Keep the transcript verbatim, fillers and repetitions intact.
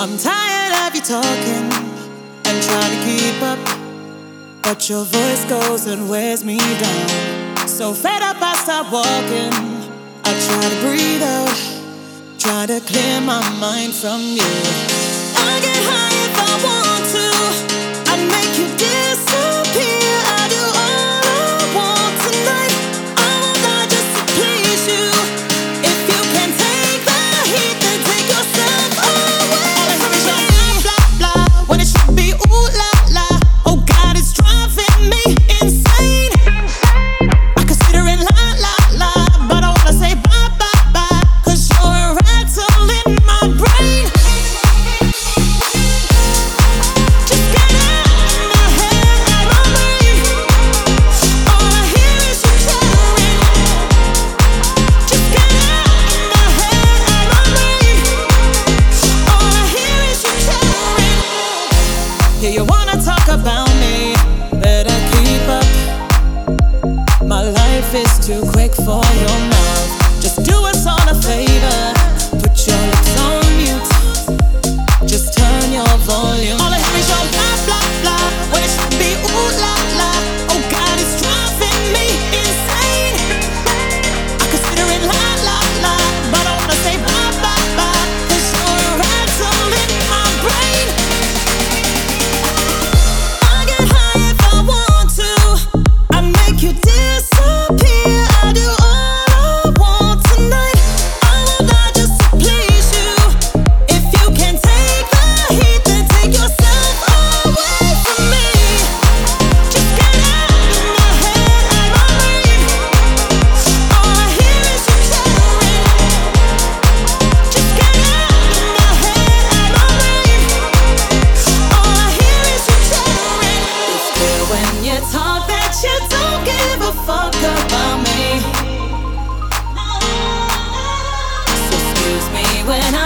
I'm tired of you talking and trying to keep up, but your voice goes and wears me down. So fed up, I stop walking. I try to breathe out, try to clear my mind from you. I get high if I want to, I make you disappear. I do all I want tonight. I will die just to please you. If you can take the heat, then take yourself away. All I hear is your blah blah blah when it should be ooh la la. Oh God, it's driving me insane. I consider it la la la, but I wanna say bye bye bye, 'cause you're a rattle in my brain. Just get out of my head and my brain. All I hear is you chatting. Just get out of my head and my brain. All I hear is you chatting. Yeah, you wanna talk about me? Better keep up. My life is too quick for your mouth. Just do us all a favor. Put your lips on mute. Just turn your volume. All I hear is your blah blah blah when it should be ooh la la. Oh God, it's driving me insane. I consider it la la la, but I wanna say bye bye bye, 'cause you're a rattle in my brain. I get high if I want to, I make you disappear. I do all I want tonight. I will die just to please you. If you can take the heat, then take yourself away from me. Just get out of my head and my brain. All I hear is you chatting. Just get out of my head and my brain. All I hear is you chatting. It's clear when you talk that you don't give a fuck about me. So excuse me when I